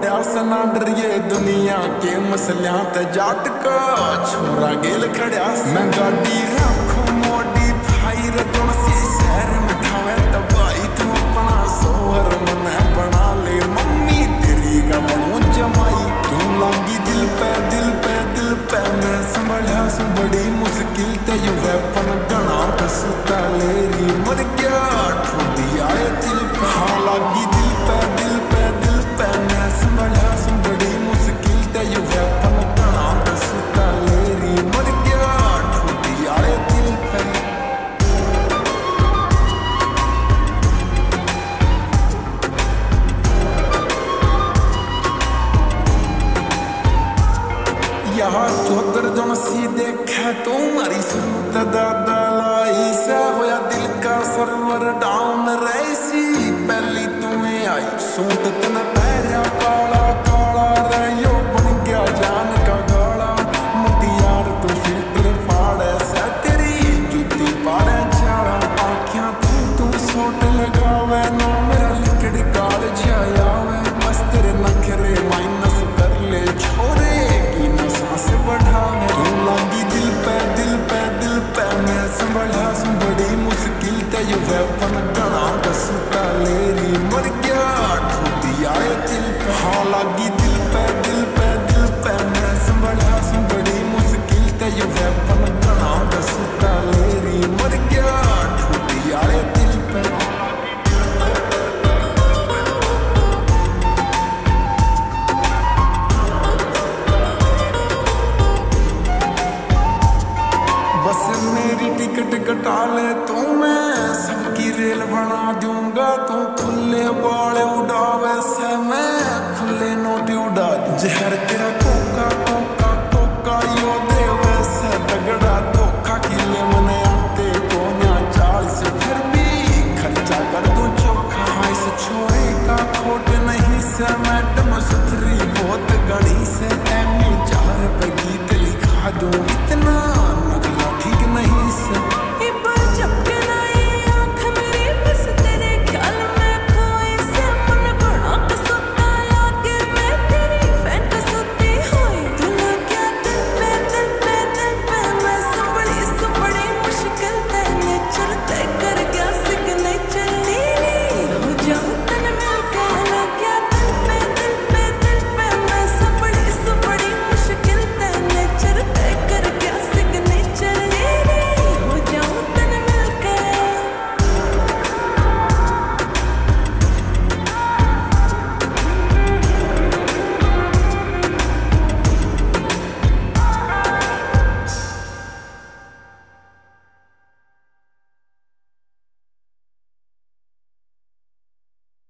पड़ा सना डरिए दुनिया के मसलियां ते जाट का छोरा गेल खड़ा मैं गाड़ी रखूं मोडी भाई रतन सी शहर में ठावे तबाई तू अपना सोहर मन बना ले मम्मी तेरी का बनू जमाई तू लागी दिल पे दिल पे दिल पे मैं संभलिया सु बड़ी मुश्किल ते यू वेपन गणा कसुता लेरी मर गया ठोडी आए दिल पे हाँ लागी दिल पे दिल पे दिल पे मैं संभलिया सु बड़ी मुश्किल ते यू वेपन गणा कसुता लेरी मर गया ठोडी आए दिल पे यहाँ चौधर जन सी देखे तुम्हारी सूरत दादा लाई से होया दिल का सर्वर डाउन रही पहली तुम्हें आई सूट तन पैरा काला काला रहियो बन गया जान का गाला मुटियार तो फिल्टर फाड़े से तेरी जूती पाड़े चाड़ा आँखियां तू सोट लगावे ना मेरा लिकड़ काल जायावे बस तेरे नखरे माइनस कर ले छोरे की ना सांस बढ़ावे तू लागी दिल पे दिल पे दिल पे मैं संभलिया सु बड़ी मुश्किल ते यू वेपन गणा कसुता लेरी मर गया ठोडी आए दिल पे हाँ लागी दिल पे दिल पे दिल पे मैं संभलिया सु बड़ी मुश्किल ते यू वेपन गणा कसुता लेरी मर गया ठोडी आए दिल पे बस मेरी टिकट कटा ले तू मैं सबकी रेल बना दूंगा तू खुले बाल उड़ावे से मैं खुले नोट उड़ा दूं जहर तेरा